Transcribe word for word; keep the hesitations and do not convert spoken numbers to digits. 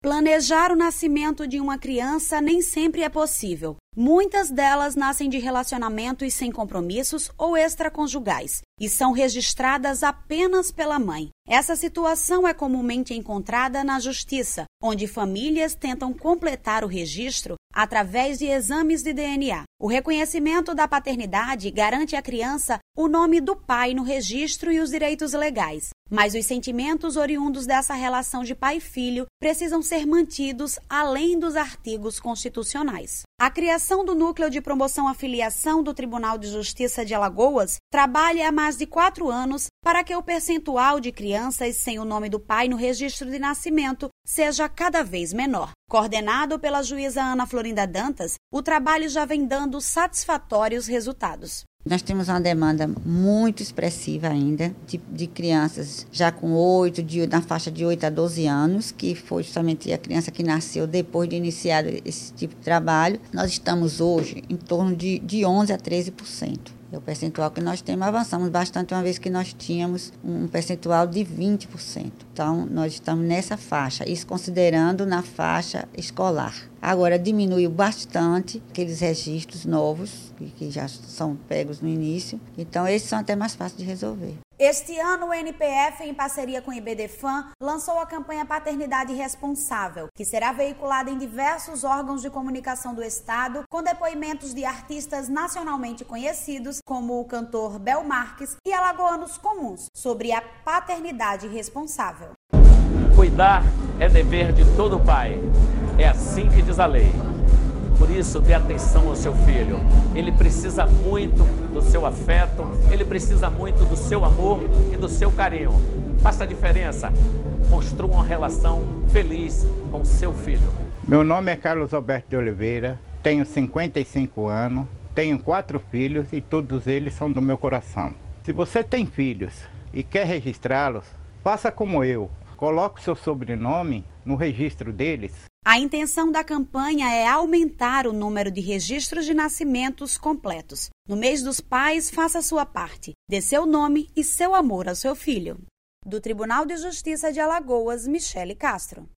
Planejar o nascimento de uma criança nem sempre é possível. Muitas delas nascem de relacionamentos sem compromissos ou extraconjugais e são registradas apenas pela mãe. Essa situação é comumente encontrada na justiça, onde famílias tentam completar o registro através de exames de D N A. O reconhecimento da paternidade garante à criança o nome do pai no registro e os direitos legais. Mas os sentimentos oriundos dessa relação de pai e filho precisam ser mantidos além dos artigos constitucionais. A criação do Núcleo de Promoção à Filiação do Tribunal de Justiça de Alagoas trabalha há mais de quatro anos para que o percentual de crianças sem o nome do pai no registro de nascimento seja cada vez menor. Coordenado pela juíza Ana Florinda Dantas, o trabalho já vem dando satisfatórios resultados. Nós temos uma demanda muito expressiva ainda de, de crianças já com oito, de, na faixa de oito a doze anos, que foi justamente a criança que nasceu depois de iniciado esse tipo de trabalho. Nós estamos hoje em torno de, de onze a treze por cento. É o percentual que nós temos. Avançamos bastante, uma vez que nós tínhamos um percentual de vinte por cento. Então, nós estamos nessa faixa, isso considerando na faixa escolar. Agora, diminuiu bastante aqueles registros novos, que já são pegos no início. Então, esses são até mais fáceis de resolver. Este ano, o N P F, em parceria com o IBDFAM, lançou a campanha Paternidade Responsável, que será veiculada em diversos órgãos de comunicação do Estado, com depoimentos de artistas nacionalmente conhecidos, como o cantor Bel Marques, e alagoanos comuns, sobre a paternidade responsável. Cuidar é dever de todo pai. É assim que diz a lei. Por isso, dê atenção ao seu filho. Ele precisa muito do seu afeto, ele precisa muito do seu amor e do seu carinho. Faça a diferença. Construa uma relação feliz com o seu filho. Meu nome é Carlos Alberto de Oliveira, tenho cinquenta e cinco anos, tenho quatro filhos e todos eles são do meu coração. Se você tem filhos e quer registrá-los, faça como eu. Coloque o seu sobrenome no registro deles. A intenção da campanha é aumentar o número de registros de nascimentos completos. No mês dos pais, faça a sua parte. Dê seu nome e seu amor ao seu filho. Do Tribunal de Justiça de Alagoas, Michele Castro.